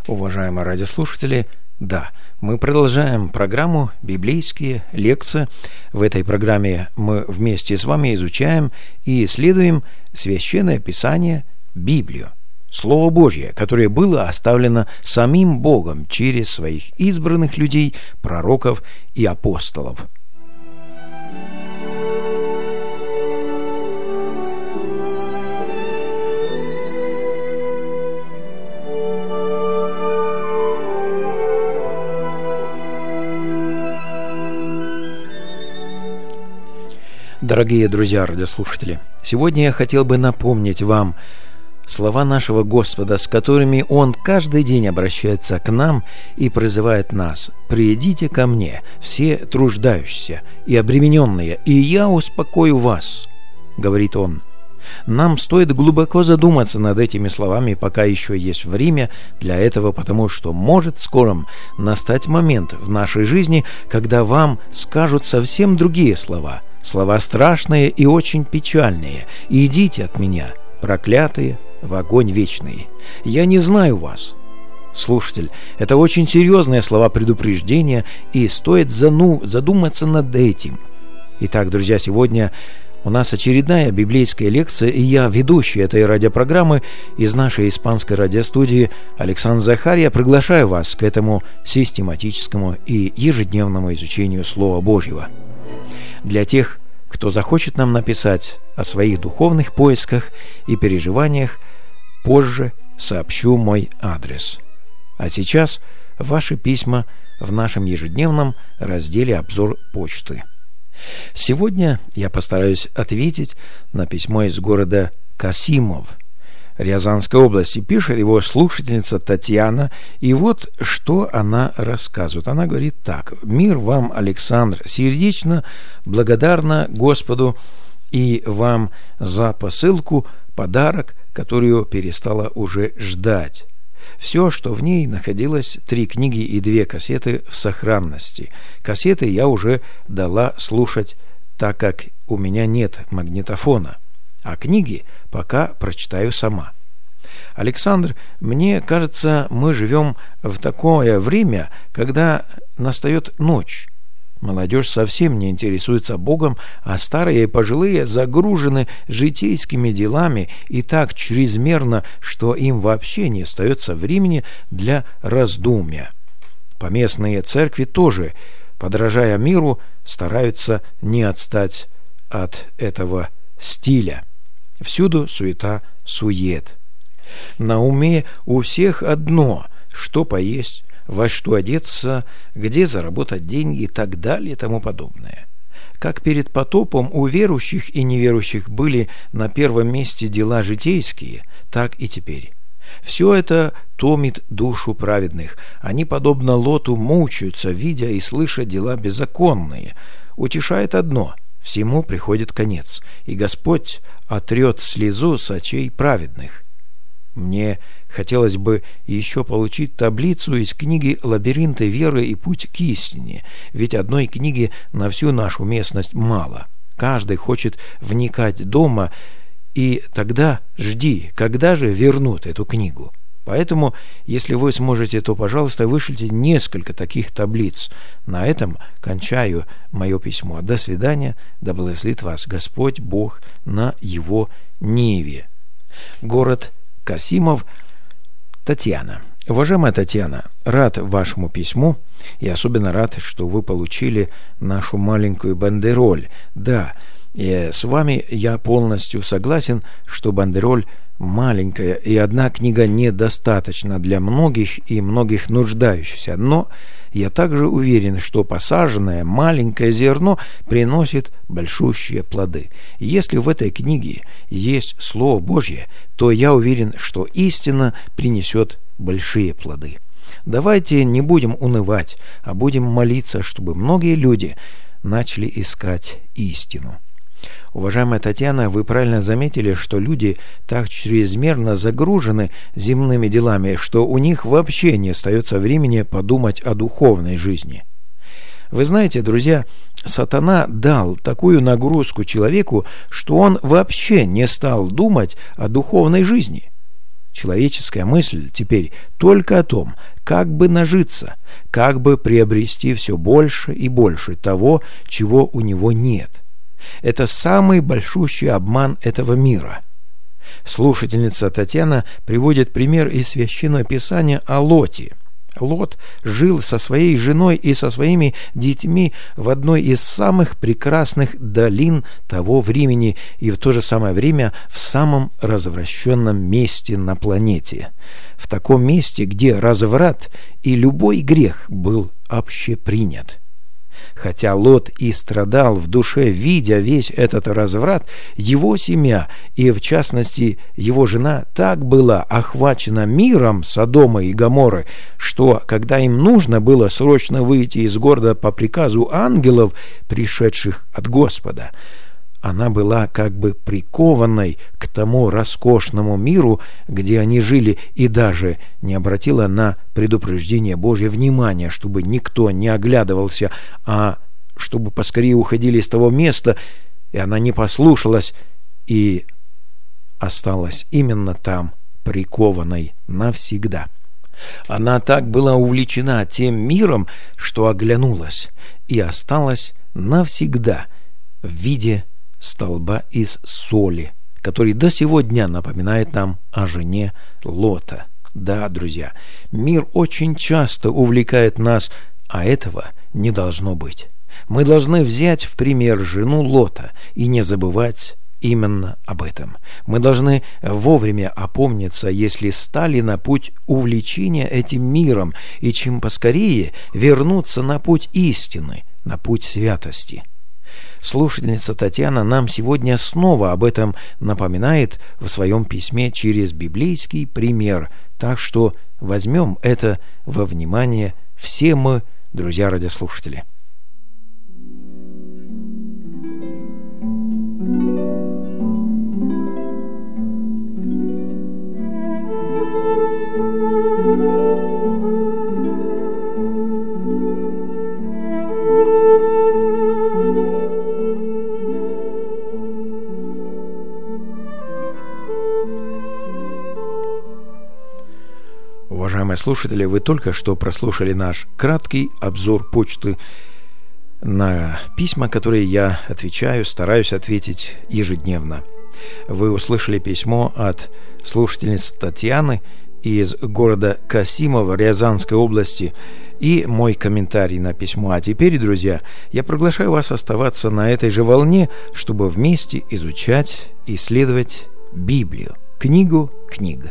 Уважаемые радиослушатели, да, мы продолжаем программу «Библейские лекции». В этой программе мы вместе с вами изучаем и исследуем Священное Писание, Библию, Слово Божье, которое было оставлено самим Богом через своих избранных людей, пророков и апостолов. Дорогие друзья, радиослушатели, сегодня я хотел бы напомнить вам слова нашего Господа, с которыми Он каждый день обращается к нам и призывает нас: «Придите ко мне, все труждающиеся и обремененные, и я успокою вас», — говорит Он. Нам стоит глубоко задуматься над этими словами, пока еще есть время для этого, потому что может скоро настать момент в нашей жизни, когда вам скажут совсем другие слова, слова страшные и очень печальные: «Идите от меня, проклятые, в огонь вечный. Я не знаю вас». Слушатель, это очень серьезные слова предупреждения, и стоит задуматься над этим. Итак, друзья, сегодня у нас очередная библейская лекция, и я, ведущий этой радиопрограммы из нашей испанской радиостудии Александр Захарья, приглашаю вас к этому систематическому и ежедневному изучению Слова Божьего. Для тех, кто захочет нам написать о своих духовных поисках и переживаниях, позже сообщу мой адрес. А сейчас ваши письма в нашем ежедневном разделе «Обзор почты». Сегодня я постараюсь ответить на письмо из города Касимов, Рязанской области. Пишет его слушательница Татьяна, и вот что она рассказывает. Она говорит так: «Мир вам, Александр, сердечно благодарна Господу и вам за посылку, подарок, которую перестала уже ждать. Все, что в ней находилось, 3 книги и 2 кассеты в сохранности. Кассеты я уже дала слушать, так как у меня нет магнитофона, а книги пока прочитаю сама. Александр, мне кажется, мы живем в такое время, когда настает ночь. Молодежь совсем не интересуется Богом, а старые и пожилые загружены житейскими делами и так чрезмерно, что им вообще не остается времени для раздумья. Поместные церкви тоже, подражая миру, стараются не отстать от этого стиля. Всюду суета-сует. На уме у всех одно: что поесть, во что одеться, где заработать деньги и так далее и тому подобное. Как перед потопом у верующих и неверующих были на первом месте дела житейские, так и теперь. Все это томит душу праведных. Они, подобно Лоту, мучаются, видя и слыша дела беззаконные. Утешает одно: всему приходит конец, и Господь отрет слезу с очей праведных. Мне хотелось бы еще получить таблицу из книги «Лабиринты веры и путь к истине», ведь одной книги на всю нашу местность мало. Каждый хочет вникать дома, и тогда жди, когда же вернут эту книгу. Поэтому, если вы сможете, то, пожалуйста, вышлите несколько таких таблиц. На этом кончаю мое письмо. До свидания, да благословит вас Господь Бог на Его ниве. Город Касимов, Татьяна. Уважаемая Татьяна, рад вашему письму и особенно рад, что вы получили нашу маленькую бандероль. Да, и с вами я полностью согласен, что бандероль маленькая, и одна книга недостаточно для многих и многих нуждающихся, но я также уверен, что посаженное маленькое зерно приносит большущие плоды. Если в этой книге есть Слово Божье, то я уверен, что истина принесет большие плоды. Давайте не будем унывать, а будем молиться, чтобы многие люди начали искать истину. Уважаемая Татьяна, вы правильно заметили, что люди так чрезмерно загружены земными делами, что у них вообще не остается времени подумать о духовной жизни. Вы знаете, друзья, сатана дал такую нагрузку человеку, что он вообще не стал думать о духовной жизни. Человеческая мысль теперь только о том, как бы нажиться, как бы приобрести все больше и больше того, чего у него нет. Это самый большущий обман этого мира. Слушательница Татьяна приводит пример из Священного Писания о Лоте. Лот жил со своей женой и со своими детьми в одной из самых прекрасных долин того времени и в то же самое время в самом развращенном месте на планете. В таком месте, где разврат и любой грех был общепринят. Хотя Лот и страдал в душе, видя весь этот разврат, его семья и, в частности, его жена так была охвачена миром Содома и Гоморры, что, когда им нужно было срочно выйти из города по приказу ангелов, пришедших от Господа, она была как бы прикованной к тому роскошному миру, где они жили, и даже не обратила на предупреждение Божье внимания, чтобы никто не оглядывался, а чтобы поскорее уходили из того места, и она не послушалась и осталась именно там, прикованной навсегда. Она так была увлечена тем миром, что оглянулась и осталась навсегда в виде столба из соли, который до сего дня напоминает нам о жене Лота. Да, друзья, мир очень часто увлекает нас, а этого не должно быть. Мы должны взять в пример жену Лота и не забывать именно об этом. Мы должны вовремя опомниться, если стали на путь увлечения этим миром, и чем поскорее вернуться на путь истины, на путь святости. Слушательница Татьяна нам сегодня снова об этом напоминает в своем письме через библейский пример, так что возьмем это во внимание все мы, друзья радиослушатели. Уважаемые слушатели, вы только что прослушали наш краткий обзор почты на письма, которые я стараюсь ответить ежедневно. Вы услышали письмо от слушательницы Татьяны из города Касимово Рязанской области и мой комментарий на письмо. А теперь, друзья, я приглашаю вас оставаться на этой же волне, чтобы вместе изучать, исследовать Библию, книгу книг.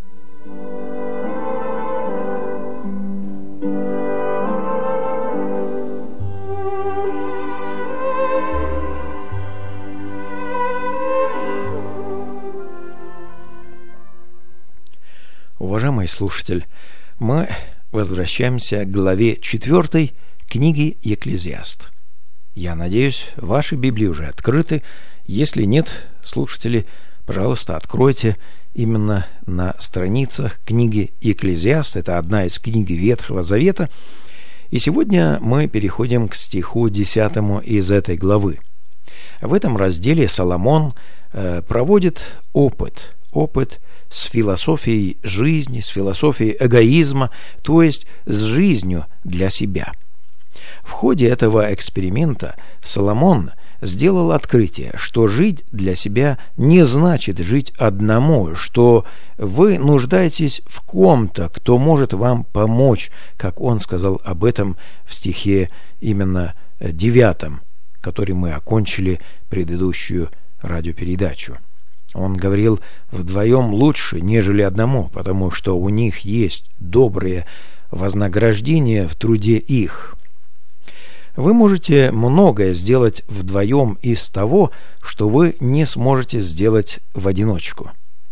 Уважаемый слушатель, мы возвращаемся к главе 4 книги Екклезиаст. Я надеюсь, ваши Библии уже открыты. Если нет, слушатели, пожалуйста, откройте именно на страницах книги Екклезиаст. Это одна из книг Ветхого Завета. И сегодня мы переходим к стиху 10 из этой главы. В этом разделе Соломон проводит опыт с философией жизни, с философией эгоизма, то есть с жизнью для себя. В ходе этого эксперимента Соломон сделал открытие, что жить для себя не значит жить одному, что вы нуждаетесь в ком-то, кто может вам помочь, как он сказал об этом в стихе именно 9, который мы окончили предыдущую радиопередачу. Он говорил, вдвоем лучше, нежели одному, потому что у них есть добрые вознаграждения в труде их. Вы можете многое сделать вдвоем из того, что вы не сможете сделать в одиночку.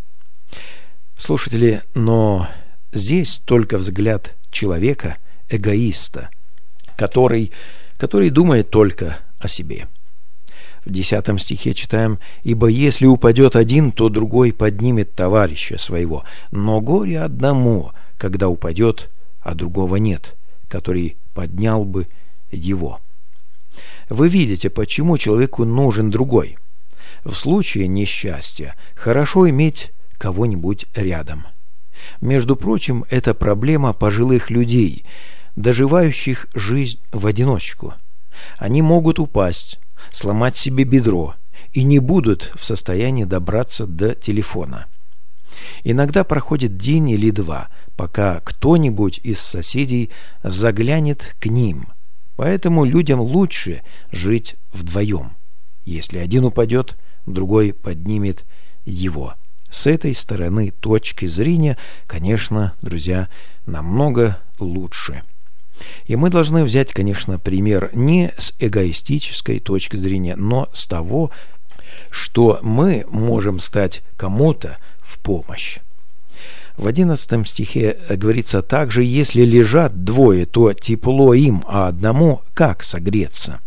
Слушатели, но здесь только взгляд человека, эгоиста, который думает только о себе. В 10 стихе читаем: «Ибо если упадет один, то другой поднимет товарища своего. Но горе одному, когда упадет, а другого нет, который поднял бы его». Вы видите, почему человеку нужен другой. В случае несчастья хорошо иметь кого-нибудь рядом. Между прочим, это проблема пожилых людей, доживающих жизнь в одиночку. Они могут упасть, сломать себе бедро и не будут в состоянии добраться до телефона. Иногда проходит день или два, пока кто-нибудь из соседей заглянет к ним. Поэтому людям лучше жить вдвоем. Если один упадет, другой поднимет его. С этой стороны точки зрения, конечно, друзья, намного лучше. И мы должны взять, конечно, пример не с эгоистической точки зрения, но с того, что мы можем стать кому-то в помощь. В 11 стихе говорится также: если лежат двое, то тепло им, а одному как согреться?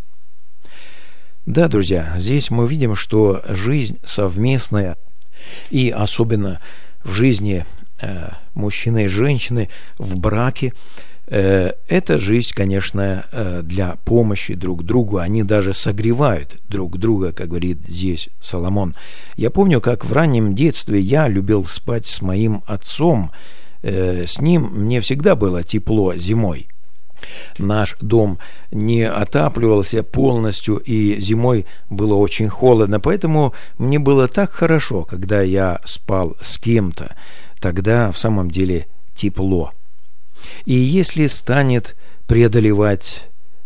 Да, друзья, здесь мы видим, что жизнь совместная, и особенно в жизни мужчины и женщины в браке, эта жизнь, конечно, для помощи друг другу. Они даже согревают друг друга, как говорит здесь Соломон. Я помню, как в раннем детстве я любил спать с моим отцом. С ним мне всегда было тепло зимой. Наш дом не отапливался полностью, и зимой было очень холодно, поэтому мне было так хорошо, когда я спал с кем-то. Тогда в самом деле тепло. И если станет преодолевать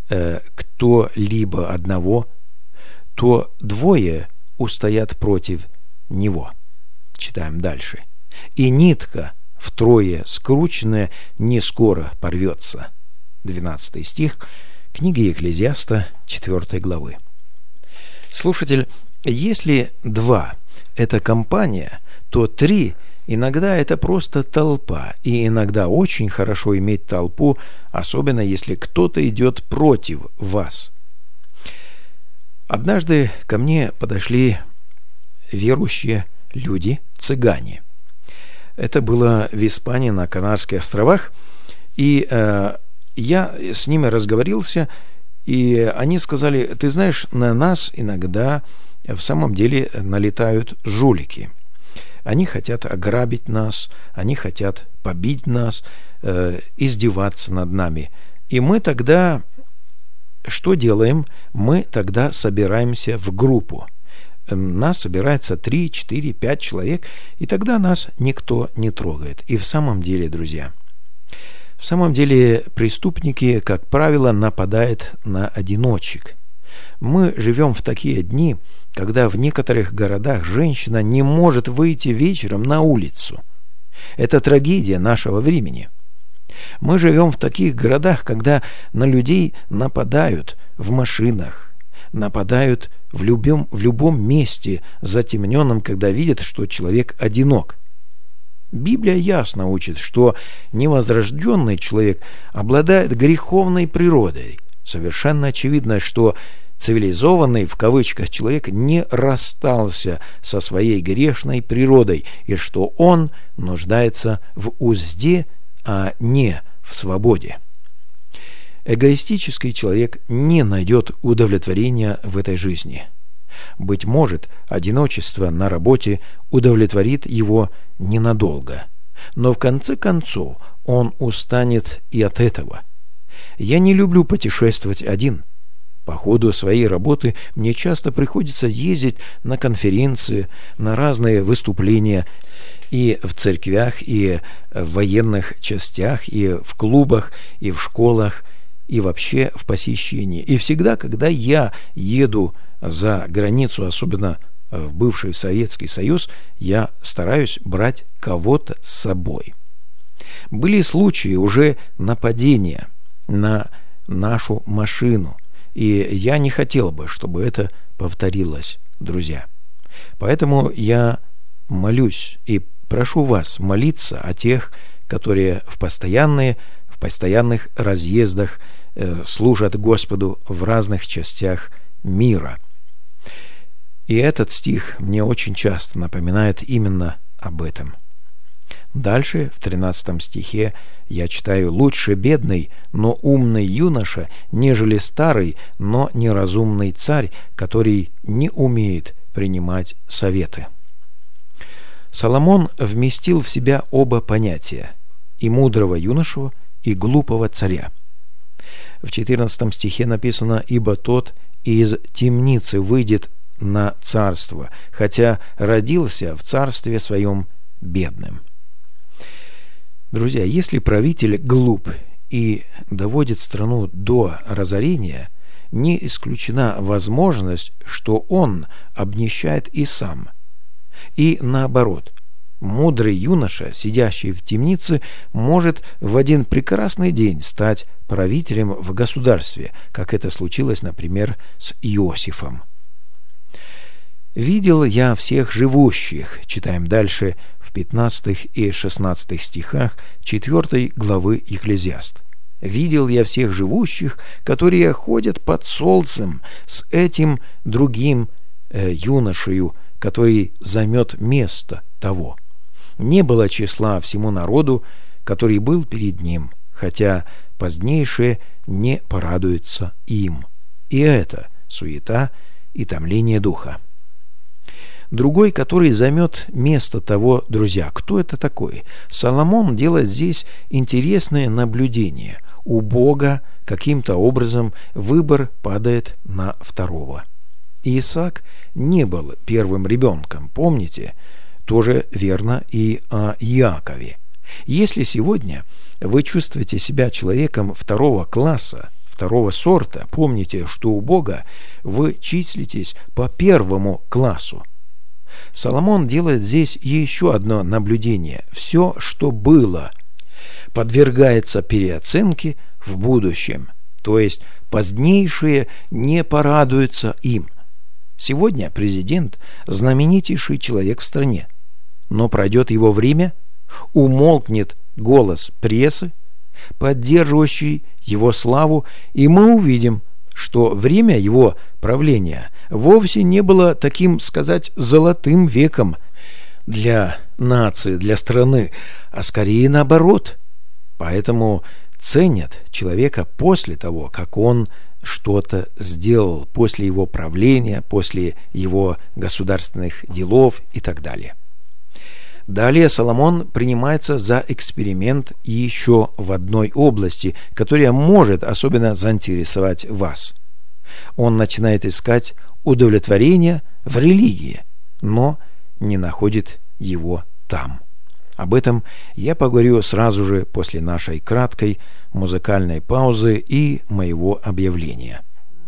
кто-либо одного, то двое устоят против него. Читаем дальше. И нитка втрое скрученная не скоро порвется. 12 стих книги Екклезиаста 4 главы. Слушатель, если два – это компания, то три – иногда это просто толпа, и иногда очень хорошо иметь толпу, особенно если кто-то идет против вас. Однажды ко мне подошли верующие люди, цыгане. Это было в Испании, на Канарских островах, и я с ними разговорился, и они сказали: ты знаешь, на нас иногда в самом деле налетают жулики. Они хотят ограбить нас, они хотят побить нас, издеваться над нами. И мы тогда что делаем? Мы тогда собираемся в группу. Нас собирается 3, 4, 5 человек, и тогда нас никто не трогает. И в самом деле, друзья, в самом деле преступники, как правило, нападают на одиночек. Мы живем в такие дни, когда в некоторых городах женщина не может выйти вечером на улицу. Это трагедия нашего времени. Мы живем в таких городах, когда на людей нападают в машинах, нападают в любом месте затемненном, когда видят, что человек одинок. Библия ясно учит, что невозрожденный человек обладает греховной природой. Совершенно очевидно, что цивилизованный, в кавычках, человек не расстался со своей грешной природой, и что он нуждается в узде, а не в свободе. Эгоистический человек не найдет удовлетворения в этой жизни. Быть может, одиночество на работе удовлетворит его ненадолго, но в конце концов он устанет и от этого. Я не люблю путешествовать один. По ходу своей работы мне часто приходится ездить на конференции, на разные выступления и в церквях, и в военных частях, и в клубах, и в школах, и вообще в посещении. И всегда, когда я еду за границу, особенно в бывший Советский Союз, я стараюсь брать кого-то с собой. Были случаи уже нападения на нашу машину, и я не хотел бы, чтобы это повторилось, друзья. Поэтому я молюсь и прошу вас молиться о тех, которые в постоянных разъездах служат Господу в разных частях мира. И этот стих мне очень часто напоминает именно об этом. Дальше, в 13 стихе, я читаю: «Лучше бедный, но умный юноша, нежели старый, но неразумный царь, который не умеет принимать советы». Соломон вместил в себя оба понятия – и мудрого юношу, и глупого царя. В 14 стихе написано: «Ибо тот из темницы выйдет на царство, хотя родился в царстве своем бедным». Друзья, если правитель глуп и доводит страну до разорения, не исключена возможность, что он обнищает и сам. И наоборот, мудрый юноша, сидящий в темнице, может в один прекрасный день стать правителем в государстве, как это случилось, например, с Иосифом. «Видел я всех живущих», читаем дальше в 15 и 16 стихах 4 главы Екклезиаст. «Видел я всех живущих, которые ходят под солнцем, с этим другим юношею, который займет место того. Не было числа всему народу, который был перед ним, хотя позднейшие не порадуются им». И это суета и томление духа. Другой, который займет место того, друзья. Кто это такой? Соломон делает здесь интересное наблюдение. У Бога каким-то образом выбор падает на второго. Исаак не был первым ребенком, помните? Тоже верно и о Иакове. Если сегодня вы чувствуете себя человеком второго класса, второго сорта, помните, что у Бога вы числитесь по первому классу. Соломон делает здесь еще одно наблюдение. Все, что было, подвергается переоценке в будущем, то есть позднейшие не порадуются им. Сегодня президент – знаменитейший человек в стране, но пройдет его время, умолкнет голос прессы, поддерживающий его славу, и мы увидим, что время его правления вовсе не было таким, сказать, золотым веком для нации, для страны, а скорее наоборот. Поэтому ценят человека после того, как он что-то сделал, после его правления, после его государственных делов и так далее. Далее Соломон принимается за эксперимент еще в одной области, которая может особенно заинтересовать вас. Он начинает искать удовлетворение в религии, но не находит его там. Об этом я поговорю сразу же после нашей краткой музыкальной паузы и моего объявления.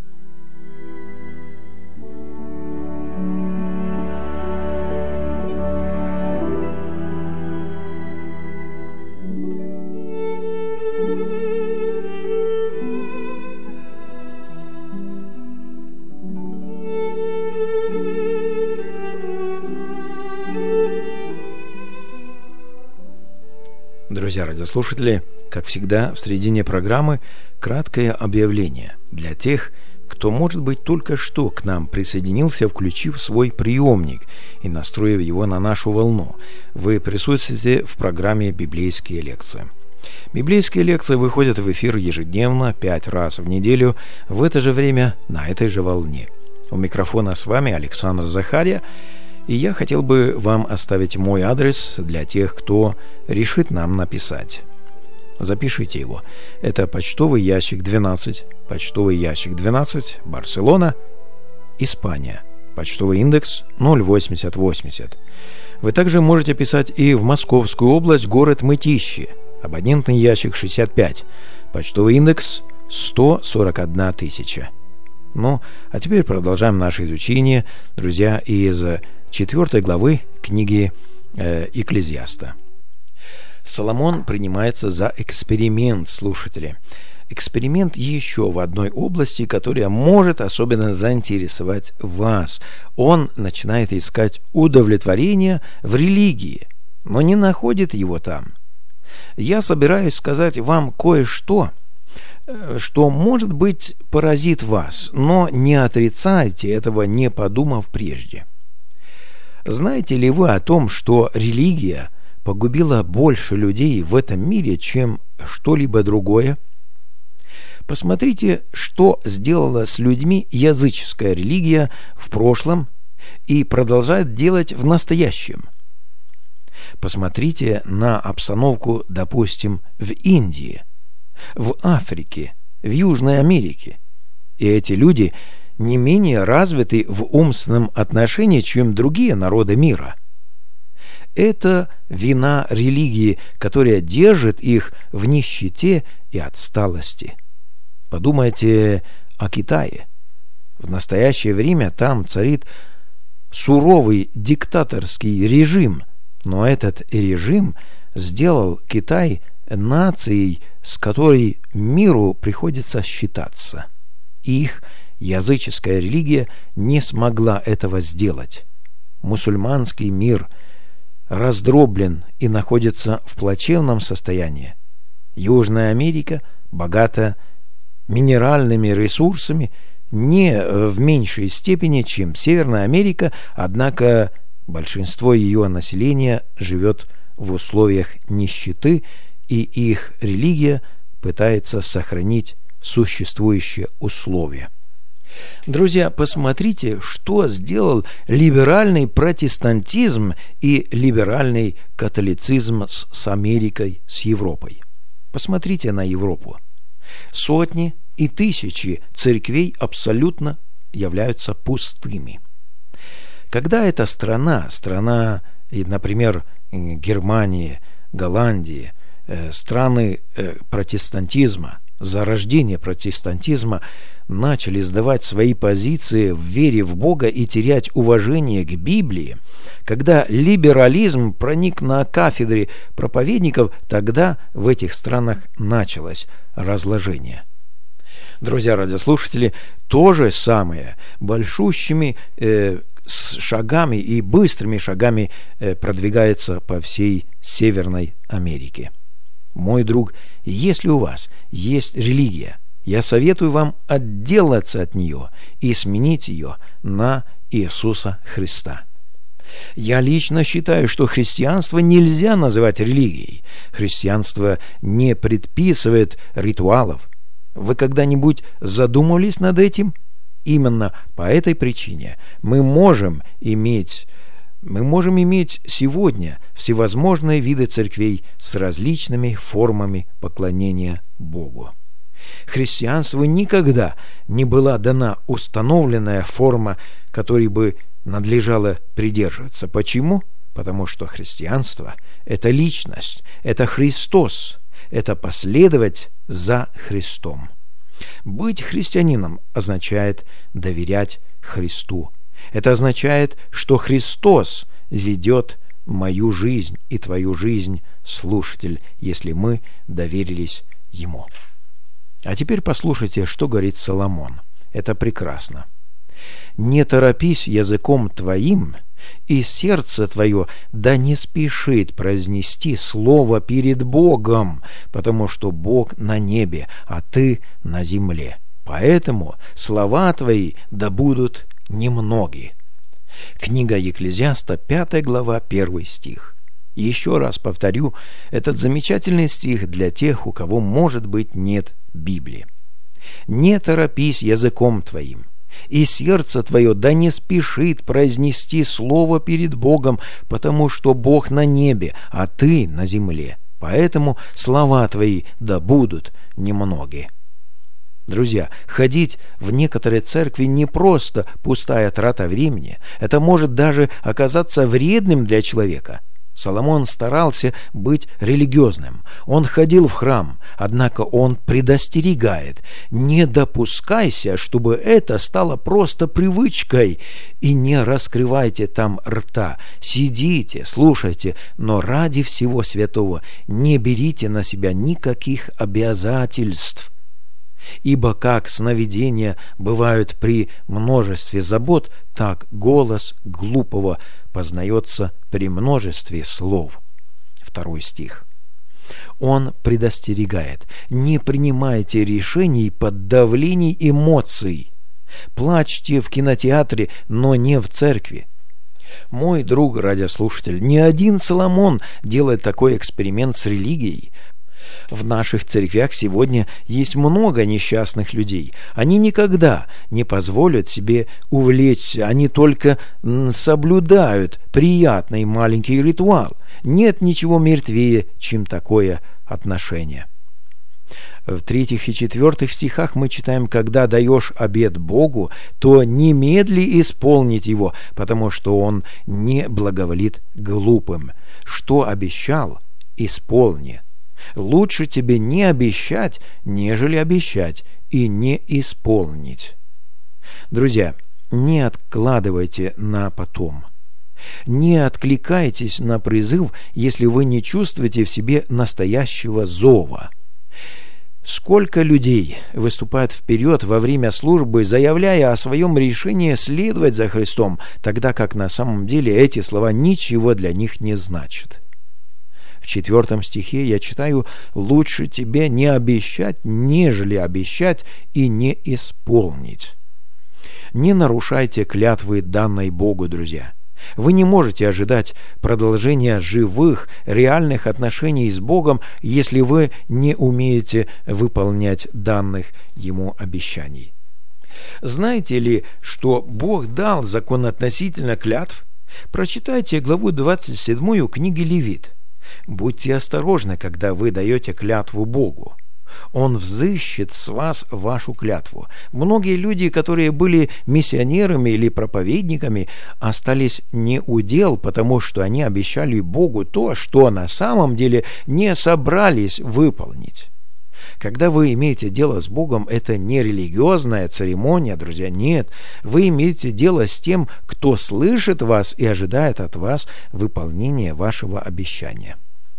Друзья радиослушатели, как всегда, в середине программы краткое объявление для тех, кто, может быть, только что к нам присоединился, включив свой приемник и настроив его на нашу волну. Вы присутствуете в программе «Библейские лекции». Библейские лекции выходят в эфир ежедневно, 5 раз в неделю, в это же время, на этой же волне. У микрофона с вами Александр Захария. И я хотел бы вам оставить мой адрес для тех, кто решит нам написать. Запишите его. Это почтовый ящик 12, Барселона, Испания. Почтовый индекс 08080. Вы также можете писать и в Московскую область, город Мытищи. Абонентный ящик 65. Почтовый индекс 141 тысяча. Ну, а теперь продолжаем наше изучение, друзья, из 4 главы книги Екклезиаста. Соломон принимается за эксперимент, слушатели. Эксперимент еще в одной области, которая может особенно заинтересовать вас. Он начинает искать удовлетворение в религии, но не находит его там. Я собираюсь сказать вам кое-что, что, может быть, поразит вас, но не отрицайте этого, не подумав прежде. Знаете ли вы о том, что религия погубила больше людей в этом мире, чем что-либо другое? Посмотрите, что сделала с людьми языческая религия в прошлом и продолжает делать в настоящем. Посмотрите на обстановку, допустим, в Индии, в Африке, в Южной Америке. И эти люди не менее развиты в умственном отношении, чем другие народы мира. Это вина религии, которая держит их в нищете и отсталости. Подумайте о Китае. В настоящее время там царит суровый диктаторский режим, но этот режим сделал Китай нацией, с которой миру приходится считаться. Их языческая религия не смогла этого сделать. Мусульманский мир раздроблен и находится в плачевном состоянии. Южная Америка богата минеральными ресурсами не в меньшей степени, чем Северная Америка, однако большинство ее населения живет в условиях нищеты, и их религия пытается сохранить существующие условия. Друзья, посмотрите, что сделал либеральный протестантизм и либеральный католицизм с Америкой, с Европой. Посмотрите на Европу. Сотни и тысячи церквей абсолютно являются пустыми. Когда эта страна, например, Германия, Голландия, страны протестантизма, зарождения протестантизма, начали сдавать свои позиции в вере в Бога и терять уважение к Библии, когда либерализм проник на кафедры проповедников, тогда в этих странах началось разложение. Друзья радиослушатели, то же самое большущими шагами и быстрыми шагами продвигается по всей Северной Америке. Мой друг, если у вас есть религия, я советую вам отделаться от нее и сменить ее на Иисуса Христа. Я лично считаю, что христианство нельзя называть религией. Христианство не предписывает ритуалов. Вы когда-нибудь задумывались над этим? Именно по этой причине мы можем иметь сегодня всевозможные виды церквей с различными формами поклонения Богу. Христианству никогда не была дана установленная форма, которой бы надлежало придерживаться. Почему? Потому что христианство – это личность, это Христос, это последовать за Христом. Быть христианином означает доверять Христу. Это означает, что Христос ведет мою жизнь и твою жизнь, слушатель, если мы доверились Ему. А теперь послушайте, что говорит Соломон. Это прекрасно. «Не торопись языком твоим, и сердце твое да не спешит произнести слово перед Богом, потому что Бог на небе, а ты на земле. Поэтому слова твои да будут немноги». Книга Екклезиаста, 5 глава, 1 стих. Еще раз повторю этот замечательный стих для тех, у кого, может быть, нет Библии. «Не торопись языком твоим, и сердце твое да не спешит произнести слово перед Богом, потому что Бог на небе, а ты на земле. Поэтому слова твои да будут немноги». Друзья, ходить в некоторые церкви не просто пустая трата времени. Это может даже оказаться вредным для человека. Соломон старался быть религиозным. Он ходил в храм, однако он предостерегает: не допускайся, чтобы это стало просто привычкой, и не раскрывайте там рта. Сидите, слушайте, но ради всего святого не берите на себя никаких обязательств. Ибо как сновидения бывают при множестве забот, так голос глупого познается при множестве слов. 2 стих. Он предостерегает: не принимайте решений под давлением эмоций. Плачьте в кинотеатре, но не в церкви. Мой друг радиослушатель, ни один Соломон делает такой эксперимент с религией. В наших церквях сегодня есть много несчастных людей. Они никогда не позволят себе увлечься, они только соблюдают приятный маленький ритуал. Нет ничего мертвее, чем такое отношение. В 3 и 4 стихах мы читаем: «Когда даешь обет Богу, то немедли исполнить его, потому что Он не благоволит глупым. Что обещал, исполни». Лучше тебе не обещать, нежели обещать и не исполнить. Друзья, не откладывайте на потом. Не откликайтесь на призыв, если вы не чувствуете в себе настоящего зова. Сколько людей выступают вперед во время службы, заявляя о своем решении следовать за Христом, тогда как на самом деле эти слова ничего для них не значат. В 4 стихе я читаю: «Лучше тебе не обещать, нежели обещать и не исполнить». Не нарушайте клятвы, данной Богу, друзья. Вы не можете ожидать продолжения живых, реальных отношений с Богом, если вы не умеете выполнять данных Ему обещаний. Знаете ли, что Бог дал закон относительно клятв? Прочитайте главу 27 книги Левит. Будьте осторожны, когда вы даете клятву Богу. Он взыщет с вас вашу клятву. Многие люди, которые были миссионерами или проповедниками, остались не у дел, потому что они обещали Богу то, что на самом деле не собрались выполнить. Когда вы имеете дело с Богом, это не религиозная церемония, друзья, нет. Вы имеете дело с тем, кто слышит вас и ожидает от вас выполнения вашего обещания.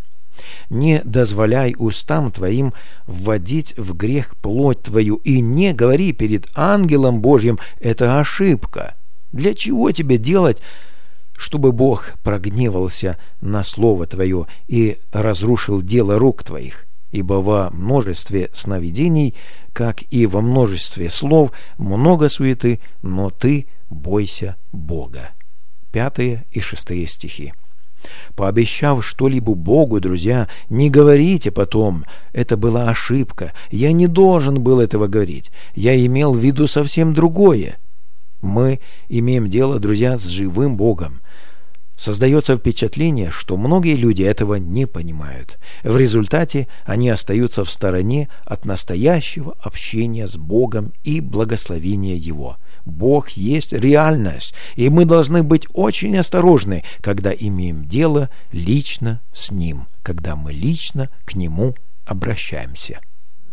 Не дозволяй устам твоим вводить в грех плоть твою, и не говори перед ангелом Божьим: это ошибка. Для чего тебе делать, чтобы Бог прогневался на слово твое и разрушил дело рук твоих? Ибо во множестве сновидений, как и во множестве слов, много суеты, но ты бойся Бога. 5 и 6 стихи. Пообещав что-либо Богу, друзья, не говорите потом: это была ошибка, я не должен был этого говорить, я имел в виду совсем другое. Мы имеем дело, друзья, с живым Богом. Создается впечатление, что многие люди этого не понимают. В результате они остаются в стороне от настоящего общения с Богом и благословения Его. Бог есть реальность, и мы должны быть очень осторожны, когда имеем дело лично с Ним, когда мы лично к Нему обращаемся.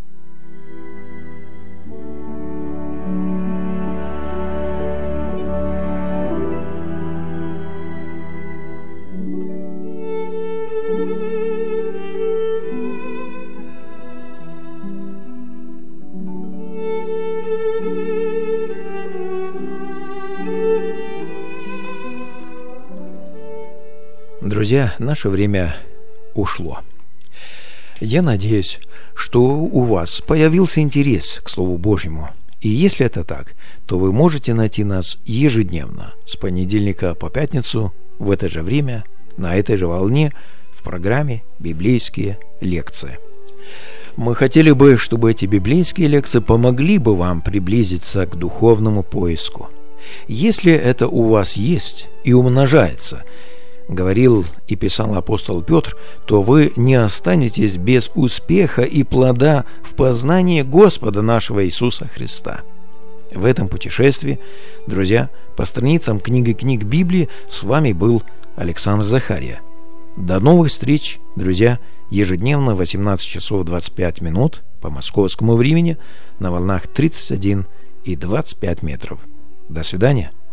Друзья, наше время ушло. Я надеюсь, что у вас появился интерес к Слову Божьему. И если это так, то вы можете найти нас ежедневно, с понедельника по пятницу, в это же время, на этой же волне, в программе «Библейские лекции». Мы хотели бы, чтобы эти библейские лекции помогли бы вам приблизиться к духовному поиску. Если это у вас есть и умножается, говорил и писал апостол Петр, то вы не останетесь без успеха и плода в познании Господа нашего Иисуса Христа. В этом путешествии, друзья, по страницам книги книг Библии с вами был Александр Захария. До новых встреч, друзья, ежедневно в 18 часов 25 минут по московскому времени на волнах 31 и 25 метров. До свидания.